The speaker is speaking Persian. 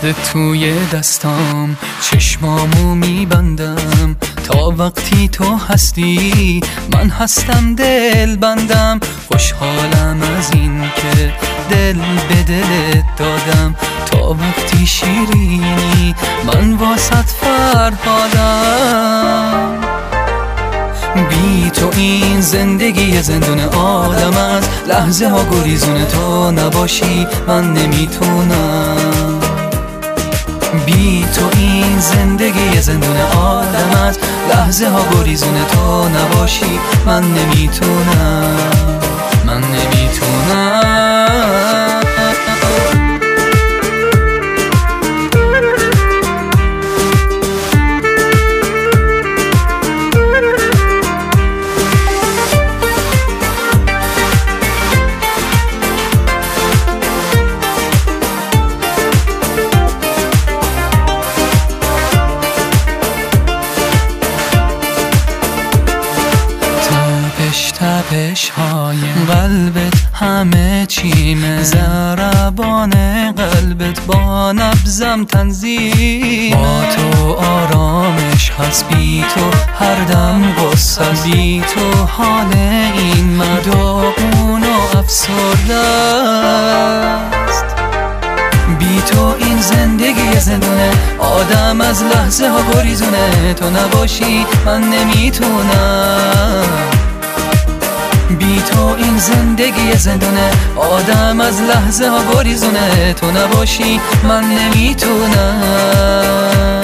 توی دستام، چشمامو میبندم تا وقتی تو هستی من هستم، دل بندم. خوشحالم از این که دل به دلت دادم، تا وقتی شیرینی من واسط فرهادم. بی تو این زندگی زندون آدم است، لحظه ها گریزون تو نباشی من نمیتونم. بی تو این زندگی زندون آدم است، لحظه ها گریزون تو نباشی من نمیتونم، من نمیتونم. تپش های قلبت همه چیمه، ضربان قلبت با نبضم تنظیم. با تو آرامش هست، بی تو هر دم غصه، بی تو حال این مداغون و افسرده است. بی تو این زندگی زندونه آدم از لحظه ها گریزونه، تو نباشی من نمیتونم. بی تو این زندگی زندونه آدم از لحظه ها گریزونه، تو نباشی من نمیتونم.